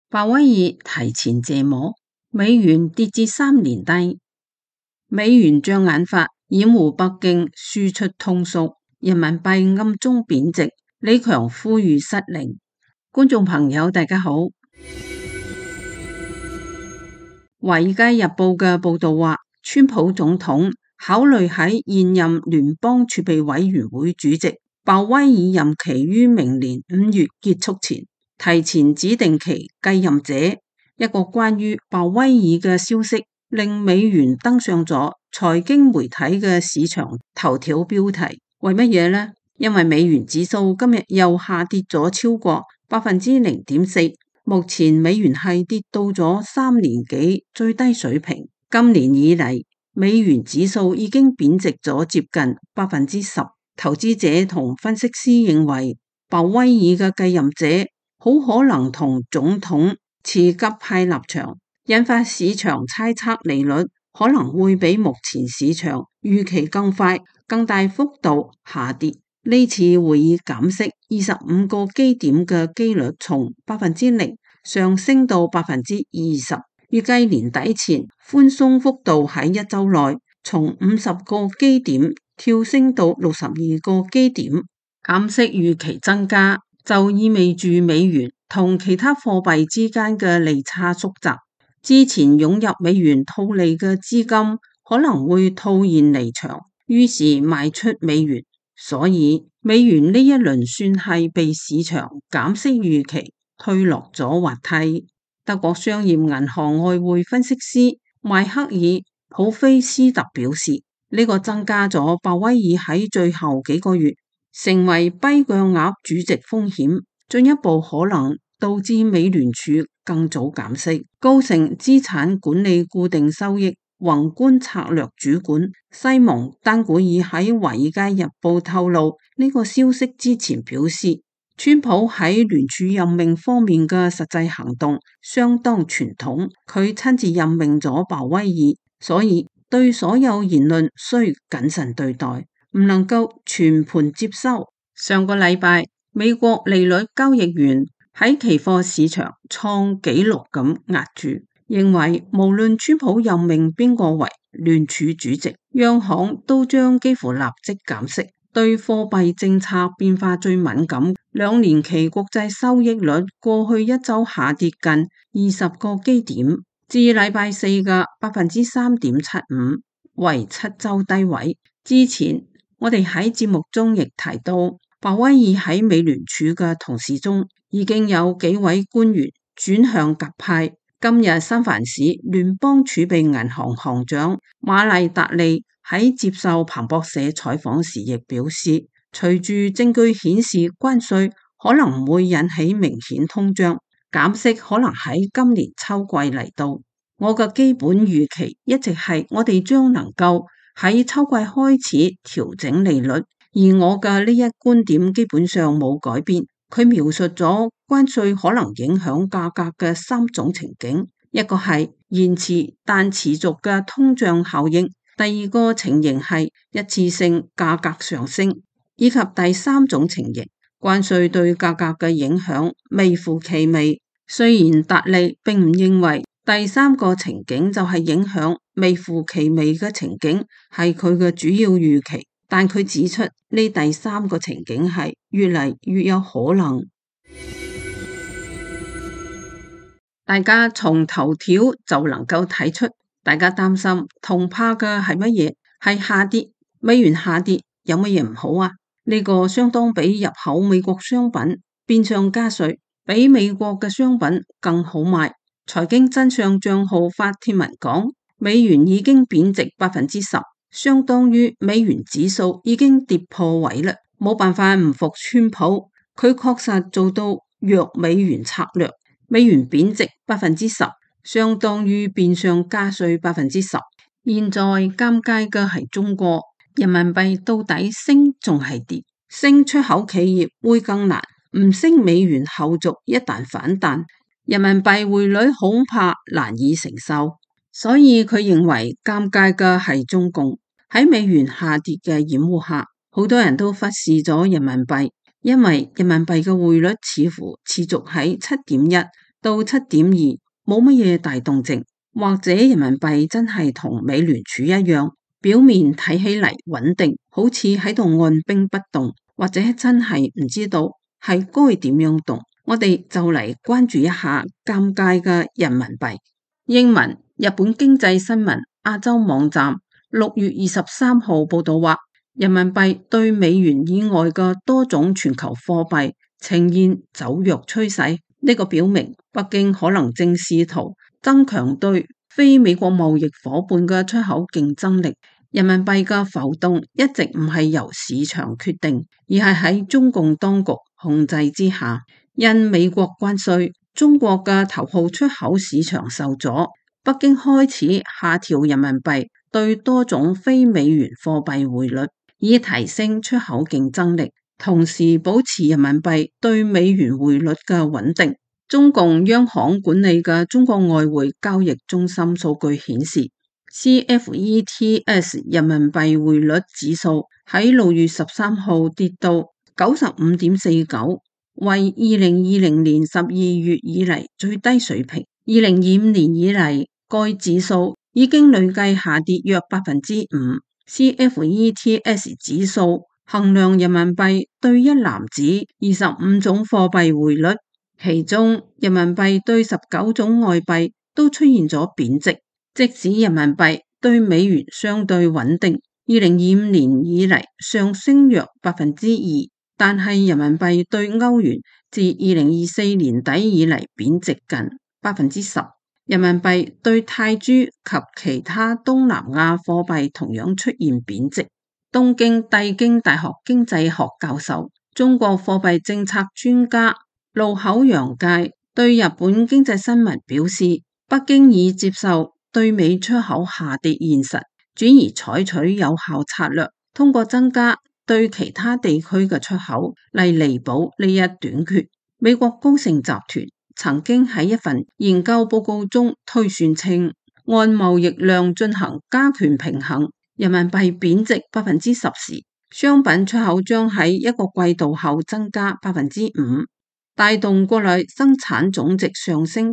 鮑威爾提前謝幕，美元跌至3年低，美元障眼法掩護北京輸出通縮，人民幣暗中貶值。李強呼籲失靈。觀眾朋友大家好，《華爾街日報》嘅報道話，川普總統考慮喺現任聯邦儲備委員會主席鮑威爾任期於明年5月結束前，提前指定其繼任者。一個關於鮑威爾嘅消息令美元登上咗財經媒體嘅市場頭條標題。為乜嘢呢？因為美元指數今日又下跌咗超過0.4%，目前美元係跌到咗3年幾最低水平。今年以嚟，美元指數已經貶值咗接近10%。投資者同分析師認為，鮑威爾嘅繼任者好可能同總統持鴿派立場，引發市場猜測利率可能會比目前市場預期更快、更大幅度下跌。呢次會議減息25個基點嘅機率從0%上升到20%，預計年底前寬鬆幅度喺一周內從50個基點跳升到62個基點。減息預期增加就意味住美元同其他貨幣之間嘅利差縮窄，之前湧入美元套利嘅資金可能會套現離場，於是賣出美元。所以美元呢一輪算係被市場減息預期推落咗滑梯。德國商業銀行外匯分析師邁克爾普菲斯特表示，呢個增加咗鮑威爾喺最後幾個月成為跛腳鴨主席風險，進一步可能導致美聯儲更早減息。高盛資產管理固定收益宏觀策略主管西蒙丹古爾喺《華爾街日報》透露呢個消息之前表示，川普喺聯儲任命方面嘅實際行動相當傳統，佢親自任命咗鮑威爾，所以對所有言論需謹慎對待，唔能夠全盤接收。上個禮拜，美國利率交易員喺期貨市場創紀錄咁壓住，認為無論川普任命邊個為聯儲主席，央行都將幾乎立即減息。對貨幣政策變化最敏感2年期國債收益率過去一周下跌近20個基點，至禮拜四嘅3.75%，為7周低位。之前我哋喺節目中亦提到，鮑威爾喺美聯儲嘅同事中已經有幾位官員轉向鴿派。今日三藩市聯邦儲備銀行行長馬麗達利喺接受彭博社採訪時亦表示，隨住證據顯示關稅可能會引起明顯通脹，減息可能喺今年秋季嚟到。我嘅基本預期一直係我哋將能夠喺秋季開始調整利率，而我嘅呢一觀點基本上冇改變。佢描述咗關稅可能影響價格嘅3種情景，一個係延遲但持續嘅通脹效應，第二個情形係一次性價格上升，以及第3種情形，關稅對價格嘅影響微乎其微。雖然達利並唔認為第3個情景就係影響微乎其微嘅情景係佢嘅主要預期，但佢指出呢第3個情景係越嚟越有可能。大家從頭條就能夠睇出，大家擔心同怕嘅係乜嘢？係下跌，美元下跌有乜嘢唔好啊？呢個相當比入口美國商品變相加稅，比美國嘅商品更好賣。財經真相賬號發帖文講，美元已經貶值10%，相當於美元指數已經跌破位啦。冇辦法唔服川普，佢確實做到弱美元策略。美元貶值10%，相當於變相加稅10%。現在尷尬嘅係中國，人民幣到底升仲係跌？升出口企業會更難，唔升美元後續一旦反彈，人民幣匯率恐怕難以承受。所以佢認為尷尬嘅係中共，喺美元下跌嘅掩護下，好多人都忽視咗人民幣，因為人民幣嘅匯率似乎持續喺7.1， 到7.2，冇乜嘢大動靜，或者人民幣真係同美聯儲一樣，表面睇起嚟穩定，好似喺度按兵不動，或者真係唔知道係該點樣動。我哋就嚟關注一下尷尬嘅人民幣。英文日本經濟新聞亞洲網站6月23號報道話，人民幣對美元以外嘅多種全球貨幣呈現走弱趨勢。呢個表明北京可能正試圖增強對非美國貿易夥伴嘅出口競爭力。人民幣嘅浮動一直唔係由市場決定，而係喺中共當局控制之下。因美國關稅，中國嘅頭號出口市場受阻，北京開始下調人民幣對多種非美元貨幣匯率，以提升出口競爭力，同時保持人民幣對美元匯率嘅穩定。中共央行管理嘅中國外匯交易中心數據顯示，CFETS 人民幣匯率指數喺6月13號跌到95.49。為2020年12月以嚟最低水平。2025年以嚟，該指數已經累計下跌約5%。CFETS 指數衡量人民幣對一籃子25種貨幣匯率，其中人民幣對19種外幣都出現咗貶值，即使人民幣對美元相對穩定，2025年以嚟上升約2%。但係人民幣對歐元自2024年底以嚟貶值近10%，人民幣對泰銖及其他東南亞貨幣同樣出現貶值。東京帝京大學經濟學教授、中國貨幣政策專家路口洋介對日本經濟新聞表示，北京已接受對美出口下跌現實，轉而採取有效策略，通過增加對其他地區嘅出口嚟彌補呢一短缺。美國高盛集團曾經喺一份研究報告中推算稱，按貿易量進行加權平衡，人民幣貶值10%時，商品出口將喺一個季度後增加5%，帶動國內生產總值上升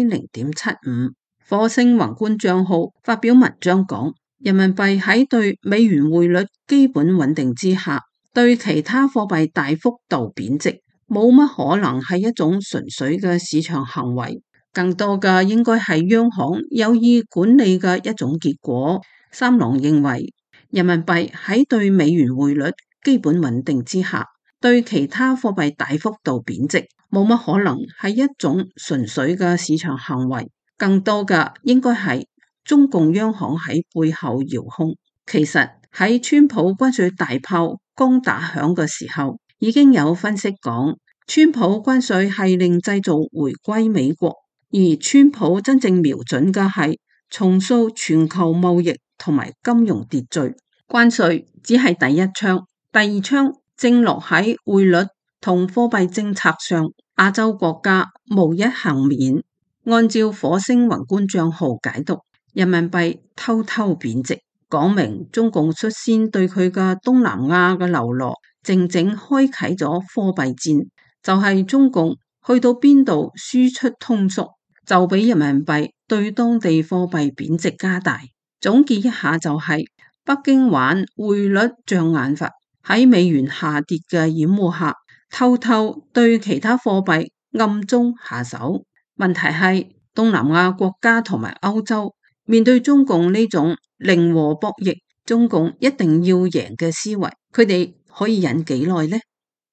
0.75%。火星宏觀賬號發表文章講，人民幣喺對美元匯率基本穩定之下，對其他貨幣大幅度貶值，冇乜可能係一種純粹嘅市場行為，更多嘅應該係央行有意管理嘅一種結果。三郎認為，人民幣喺對美元匯率基本穩定之下，對其他貨幣大幅度貶值，冇乜可能係一種純粹嘅市場行為，更多嘅應該係中共央行喺背後遙控。其實喺川普關稅大炮剛打響嘅時候，已經有分析講，川普關稅係令製造回歸美國，而川普真正瞄準嘅係重塑全球貿易同埋金融秩序。關稅只係第一槍，第二槍正落喺匯率同貨幣政策上。亞洲國家無一幸免。按照火星宏觀賬號解讀，人民幣偷偷貶值，講明中共率先對佢嘅東南亞嘅流落靜靜開啟咗貨幣戰，就係中共去到邊度輸出通縮，就俾人民幣對當地貨幣貶值加大。總結一下就係北京玩匯率障眼法，喺美元下跌嘅掩護下，偷偷對其他貨幣暗中下手。問題係東南亞國家同埋歐洲面對中共呢種零和博弈，中共一定要贏嘅思維，佢哋可以忍幾耐呢？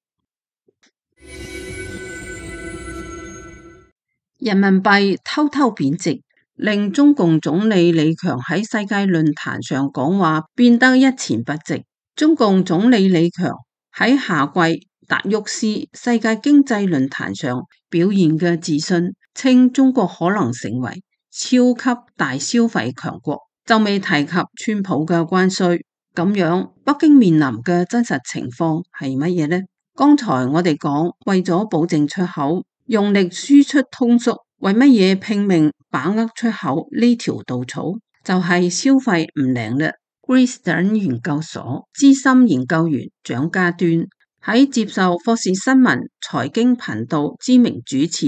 人民幣偷偷貶值，令中共總理李強喺世界論壇上講話變得一錢不值。中共總理李強喺夏季達沃斯世界經濟論壇上表現嘅自信，稱中國可能成為超級大消費強國，就未提及川普嘅關稅。咁樣北京面臨嘅真實情況係乜嘢呢？剛才我哋講，為咗保證出口，用力輸出通縮，為乜嘢拼命把握出口呢條稻草？就係消費唔靈啦。Greystone 研究所資深研究員蔣家端喺接受霍士新聞財經頻道知名主持人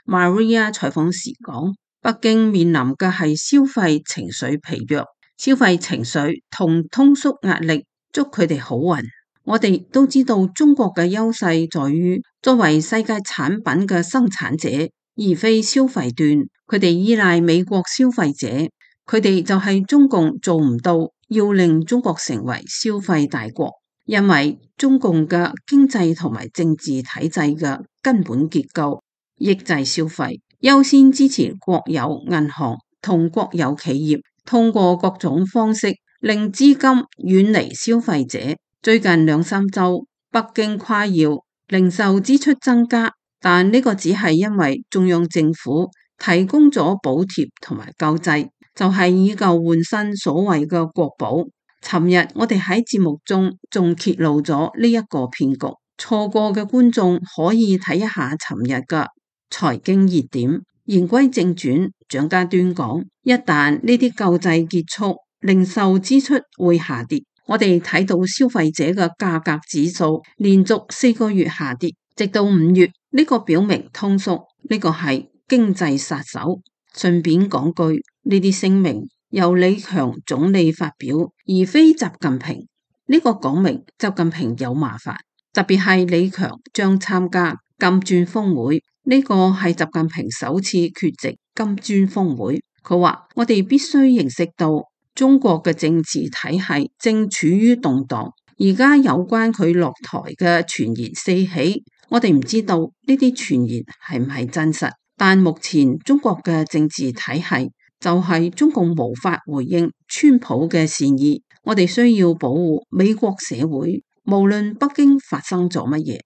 Maria 採訪時講，北京面臨嘅係消費情緒疲弱，消費情緒同通縮壓力祝佢哋好運。我哋都知道中國嘅優勢在於作為世界產品嘅生產者，而非消費端。佢哋依賴美國消費者，佢哋就係中共做唔到要令中國成為消費大國，因為中共嘅經濟同埋政治體制嘅根本結構抑制消費，優先支持國有銀行同國有企業，通過各種方式令資金遠離消費者。最近2-3週，北京誇耀零售支出增加，但呢個只係因為中央政府提供咗補貼同埋救濟，就係以舊換新所謂嘅國寶。尋日我哋喺節目中仲揭露咗呢一個騙局，錯過嘅觀眾可以睇一下尋日嘅財經熱點。言歸正傳，蔣家端講，一旦呢啲救濟結束，零售支出會下跌。我哋睇到消費者嘅價格指數連續4個月下跌，直到5月，呢個表明通縮，呢個係經濟殺手。順便講句，呢啲聲明由李強總理發表，而非習近平。呢個講明習近平有麻煩，特別係李強將參加金磚峰會，呢個係習近平首次缺席金磚峰會。佢話我哋必須認識到中國嘅政治體系正處於動盪，而家有關佢落台嘅傳言四起，我哋唔知道呢啲傳言係唔係真實，但目前中國嘅政治體系就係中共無法回應川普嘅善意，我哋需要保護美國社會，無論北京發生咗乜嘢。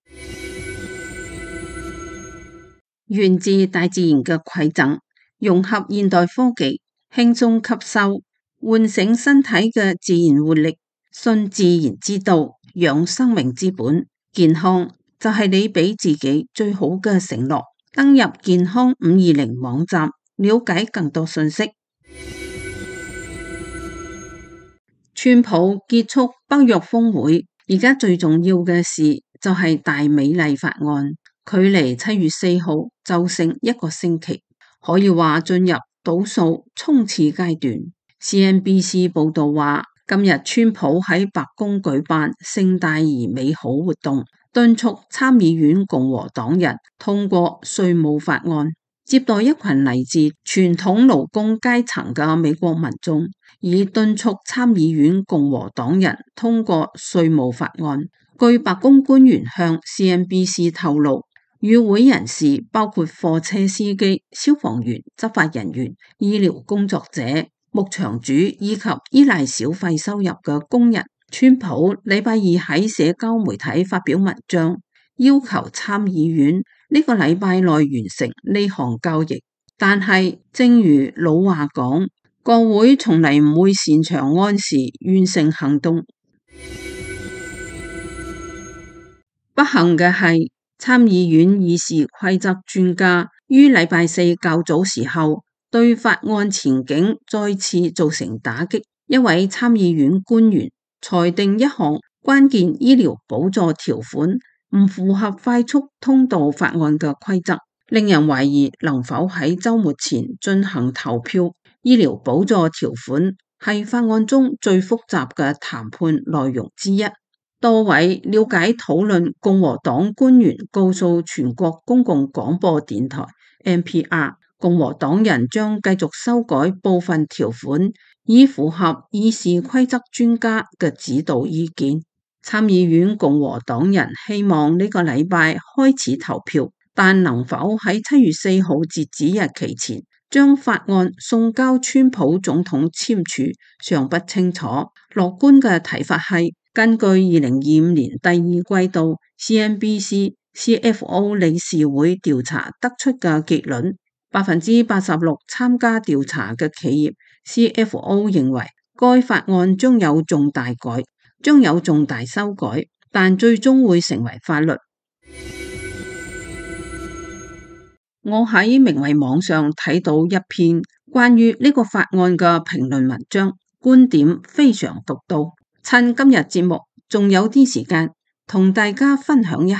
源自大自然嘅饋贈，融合現代科技，輕鬆吸收，喚醒身體嘅自然活力，信自然之道，養生命之本。健康就係你俾自己最好嘅承諾。登入健康520網站，了解更多信息。川普結束北約峰會，而家最重要嘅事就係大美麗法案，距離7月4號就剩1個星期，可以話進入倒數衝刺階段。CNBC 報道話，今日川普喺白宮舉辦盛大而美好活動，敦促參議院共和黨人通過稅務法案，接待一群嚟自傳統勞工階層嘅美國民眾，以敦促參議院共和黨人通過稅務法案。據白宮官員向 CNBC 透露，與會人士包括貨車司機、消防員、執法人員、醫療工作者、牧場主以及依賴小費收入嘅工人。川普禮拜二喺社交媒體發表文章，要求參議院呢個禮拜內完成呢項交易。但係正如老話講，國會從嚟唔會擅長按時完成行動。不幸嘅係，參議院議事規則專家於禮拜4較早時候對法案前景再次造成打擊。一位參議院官員裁定一項關鍵醫療補助條款唔符合快速通道法案嘅規則，令人懷疑能否喺週末前進行投票。醫療補助條款係法案中最複雜嘅談判內容之一。多位了解討論共和黨官員告訴全國公共廣播電台 NPR， 共和黨人將繼續修改部分條款，以符合議事規則專家嘅指導意見。參議院共和黨人希望呢個禮拜開始投票，但能否喺7月4號截止日期前將法案送交川普總統簽署尚不清楚。樂觀嘅睇法係，根據2025年第二季度 CNBC CFO 理事會調查得出嘅結論，86%參加調查嘅企業 CFO 認為該法案將有重大修改，但最終會成為法律。我喺明慧網上睇到一篇關於呢個法案嘅評論文章，觀點非常獨到。趁今日節目仲有啲時間，同大家分享一下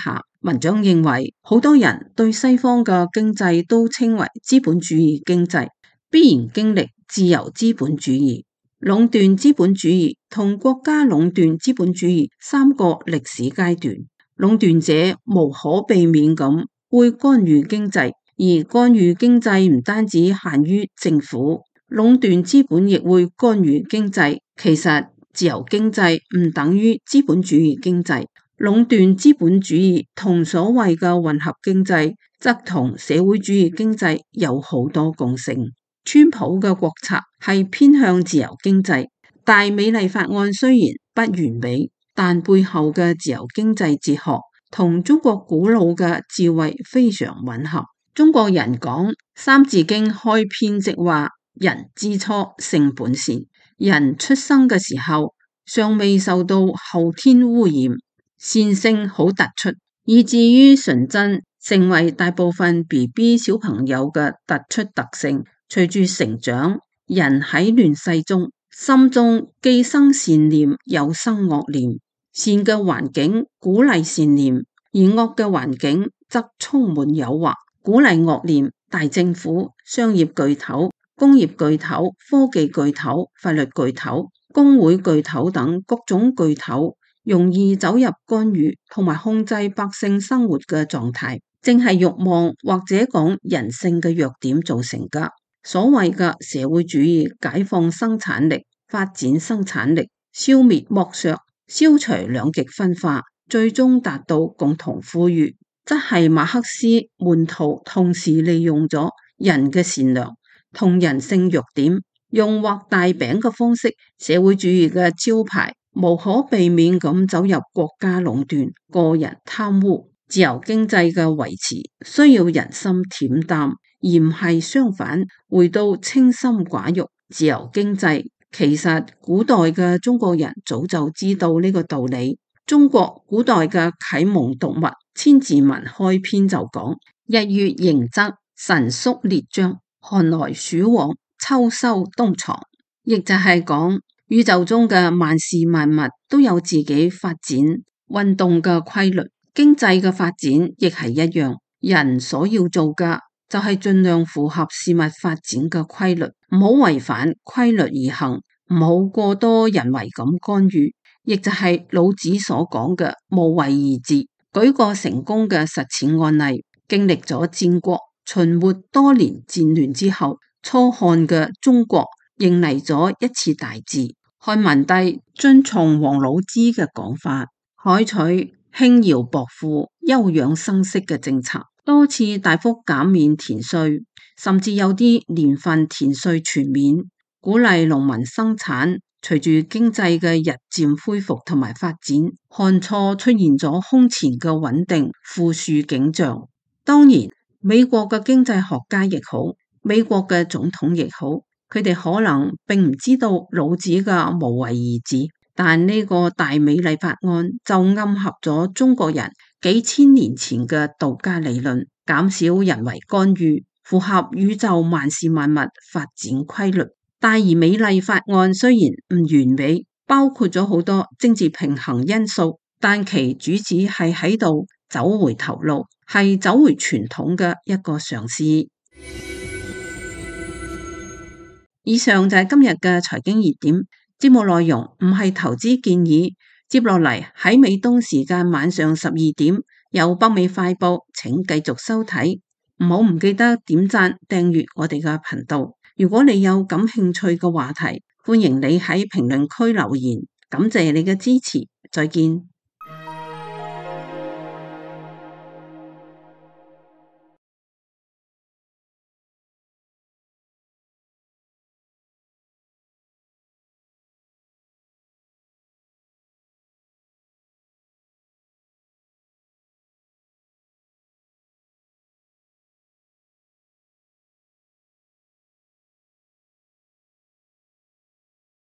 文章認為，好多人對西方嘅經濟都稱為資本主義經濟，必然經歷自由資本主義、壟斷資本主義同國家壟斷資本主義三個歷史階段。壟斷者無可避免咁會干預經濟，而干預經濟唔單止限於政府，壟斷資本亦會干預經濟。其實自由經濟唔等於資本主義經濟。壟斷資本主義同所謂嘅混合經濟，則同社會主義經濟有好多共性。川普嘅國策係偏向自由經濟，大美麗法案雖然不完美，但背後嘅自由經濟哲學同中國古老嘅智慧非常吻合。中國人講《三字經》開篇即話：人之初，性本善。人出生嘅時候，尚未受到後天污染。善性好突出，以至於純真成為大部分 BB 小朋友嘅突出特性。隨住成長，人喺亂世中，心中既生善念又生惡念。善嘅環境鼓勵善念，而惡嘅環境則充滿誘惑，鼓勵惡念。大政府、商業巨頭、工業巨頭、科技巨頭、法律巨頭、工會巨頭等各種巨頭，容易走入干預同埋控制百姓生活嘅狀態，正係欲望或者講人性嘅弱點造成嘅。所謂嘅社會主義解放生產力、發展生產力、消滅剝削、消除兩極分化，最終達到共同富裕，則係馬克思門徒同時利用咗人嘅善良同人性弱點，用畫大餅嘅方式，社會主義嘅招牌無可避免咁走入國家壟斷、個人貪污。自由經濟嘅維持需要人心恬淡，而唔係相反，回到清心寡欲。自由經濟其實古代嘅中國人早就知道呢個道理。中國古代嘅啟蒙讀物《千字文》開篇就講：日月盈則神速列張，寒來暑往，秋收冬藏。亦就係講宇宙中嘅萬事萬物都有自己發展運動嘅規律，經濟嘅發展亦係一樣。人所要做嘅就係盡量符合事物發展嘅規律，唔好違反規律而行，唔好過多人為咁干預。亦就係老子所講嘅無為而治。舉個成功嘅實踐案例，經歷咗戰國秦末多年戰亂之後，初漢嘅中國迎嚟咗一次大治。漢文帝遵從王老之嘅講法，採取輕徭薄賦、休養生息嘅政策，多次大幅減免田稅，甚至有啲年份田稅全免，鼓勵農民生產。隨住經濟嘅日漸恢復同埋發展，漢初出現咗空前嘅穩定富庶景象。當然，美國嘅經濟學家亦好，美國嘅總統亦好，佢哋可能並唔知道老子嘅無為而治，但呢個大美麗法案就暗合咗中國人幾千年前嘅道家理論，減少人為干預，符合宇宙萬事萬物發展規律。大而美麗法案雖然唔完美，包括咗好多政治平衡因素，但其主旨係喺度走回頭路，係走回傳統嘅一個嘗試。以上就係今日嘅財經熱點，節目內容唔係投資建議。接落嚟喺美東時間晚上12點有北美快報，請繼續收睇。唔記得點讚訂閱我哋嘅頻道。如果你有感興趣嘅話題，歡迎你喺評論區留言。感謝你嘅支持，再見。